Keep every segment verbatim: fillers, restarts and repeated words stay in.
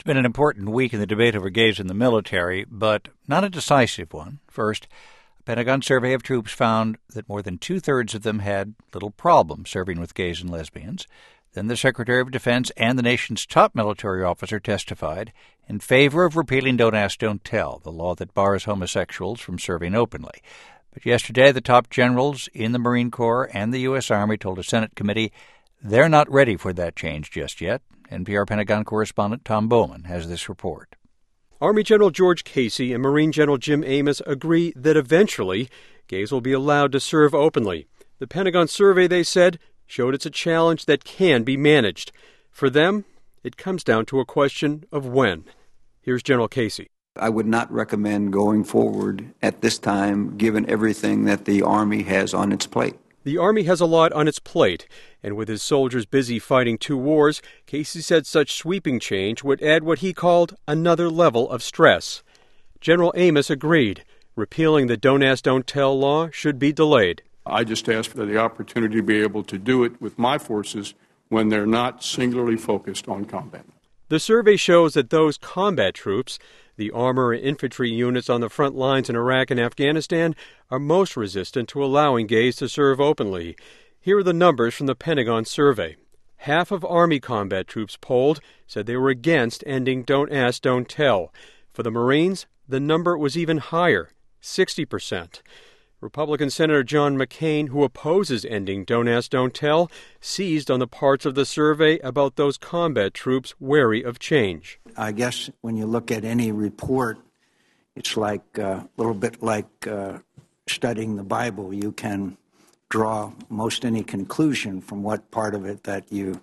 been an important week in the debate over gays in the military, but not a decisive one. First, a Pentagon survey of troops found that more than two-thirds of them had little problem serving with gays and lesbians. Then the Secretary of Defense and the nation's top military officer testified in favor of repealing Don't Ask, Don't Tell, the law that bars homosexuals from serving openly. But yesterday, the top generals in the Marine Corps and the U S. Army told a Senate committee they're not ready for that change just yet. N P R Pentagon correspondent Tom Bowman has this report. Army General George Casey and Marine General Jim Amos agree that eventually gays will be allowed to serve openly. The Pentagon survey, they said, showed it's a challenge that can be managed. For them, it comes down to a question of when. Here's General Casey. I would not recommend going forward at this time, given everything that the Army has on its plate. The Army has a lot on its plate, and with his soldiers busy fighting two wars, Casey said such sweeping change would add what he called another level of stress. General Amos agreed. Repealing the Don't Ask, Don't Tell law should be delayed. I just asked for the opportunity to be able to do it with my forces when they're not singularly focused on combat. The survey shows that those combat troops, the armor and infantry units on the front lines in Iraq and Afghanistan, are most resistant to allowing gays to serve openly. Here are the numbers from the Pentagon survey. Half of Army combat troops polled said they were against ending Don't Ask, Don't Tell. For the Marines, the number was even higher, sixty percent. Republican Senator John McCain, who opposes ending Don't Ask, Don't Tell, seized on the parts of the survey about those combat troops wary of change. I guess when you look at any report, it's like uh, a little bit like uh, studying the Bible. You can draw most any conclusion from what part of it that you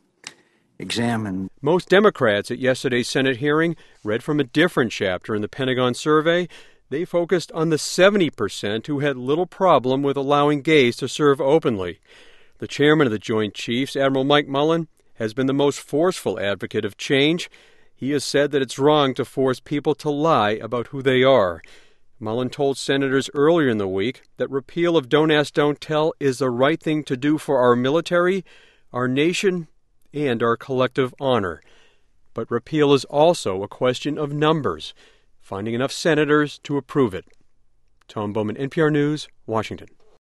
examine. Most Democrats at yesterday's Senate hearing read from a different chapter in the Pentagon survey. They focused on the seventy percent who had little problem with allowing gays to serve openly. The chairman of the Joint Chiefs, Admiral Mike Mullen, has been the most forceful advocate of change. He has said that it's wrong to force people to lie about who they are. Mullen told senators earlier in the week that repeal of Don't Ask, Don't Tell is the right thing to do for our military, our nation, and our collective honor. But repeal is also a question of numbers, finding enough senators to approve it. Tom Bowman, N P R News, Washington.